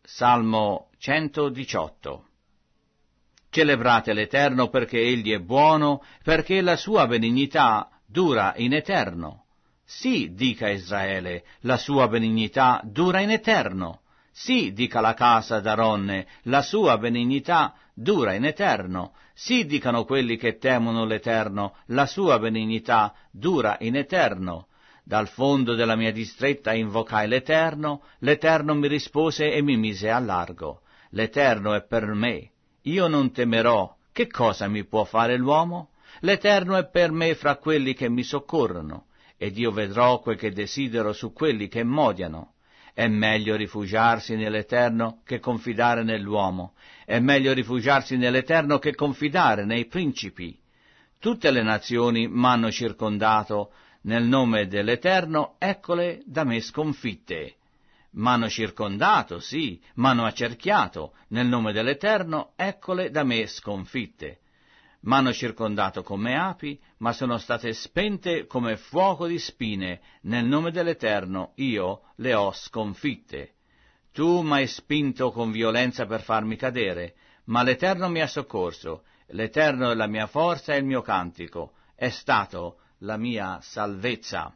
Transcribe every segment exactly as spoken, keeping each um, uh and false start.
Salmo centodiciotto. Celebrate l'Eterno perché Egli è buono, perché la sua benignità dura in eterno. Sì, dica Israele, la sua benignità dura in eterno. Sì, dica la casa d'Aronne, la sua benignità dura in eterno. Sì, dicano quelli che temono l'Eterno, la sua benignità dura in eterno. Dal fondo della mia distretta invocai l'Eterno, l'Eterno mi rispose e mi mise a largo. L'Eterno è per me, io non temerò, che cosa mi può fare l'uomo? L'Eterno è per me fra quelli che mi soccorrono, ed io vedrò quel che desidero su quelli che m'odiano. È meglio rifugiarsi nell'Eterno che confidare nell'uomo, è meglio rifugiarsi nell'Eterno che confidare nei principi. Tutte le nazioni m'hanno circondato, nel nome dell'Eterno, eccole da me sconfitte. M'hanno circondato, sì, m'hanno accerchiato, nel nome dell'Eterno, eccole da me sconfitte. M'hanno circondato come api, ma sono state spente come fuoco di spine, nel nome dell'Eterno io le ho sconfitte. Tu m'hai spinto con violenza per farmi cadere, ma l'Eterno mi ha soccorso, l'Eterno è la mia forza e il mio cantico, è stato la mia salvezza.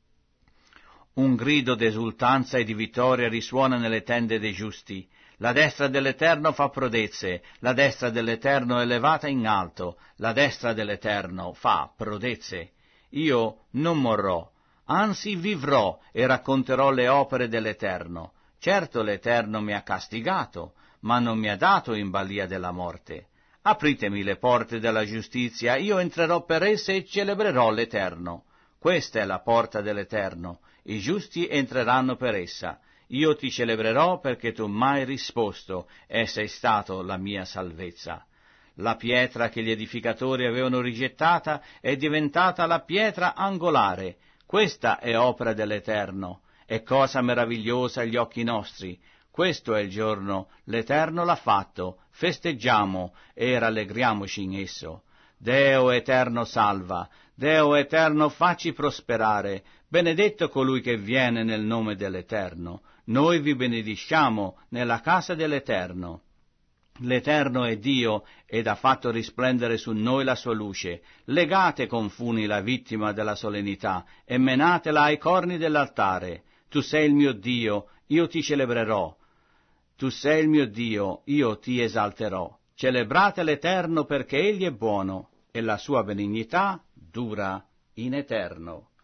Un grido d'esultanza e di vittoria risuona nelle tende dei giusti. La destra dell'Eterno fa prodezze, la destra dell'Eterno è elevata in alto, la destra dell'Eterno fa prodezze. Io non morrò, anzi vivrò e racconterò le opere dell'Eterno. Certo l'Eterno mi ha castigato, ma non mi ha dato in balia della morte. Apritemi le porte della giustizia, io entrerò per esse e celebrerò l'Eterno. Questa è la porta dell'Eterno, i giusti entreranno per essa. Io ti celebrerò perché tu m'hai risposto e sei stato la mia salvezza. La pietra che gli edificatori avevano rigettata è diventata la pietra angolare. Questa è opera dell'Eterno, è cosa meravigliosa agli occhi nostri. Questo è il giorno, l'Eterno l'ha fatto, festeggiamo e rallegriamoci in esso. Deo eterno salva, Deo eterno facci prosperare, benedetto colui che viene nel nome dell'Eterno. Noi vi benediciamo nella casa dell'Eterno. L'Eterno è Dio ed ha fatto risplendere su noi la sua luce. Legate con funi la vittima della solennità e menatela ai corni dell'altare. Tu sei il mio Dio, io ti celebrerò. Tu sei il mio Dio, io ti esalterò. Celebrate l'Eterno perché Egli è buono e la sua benignità dura in eterno.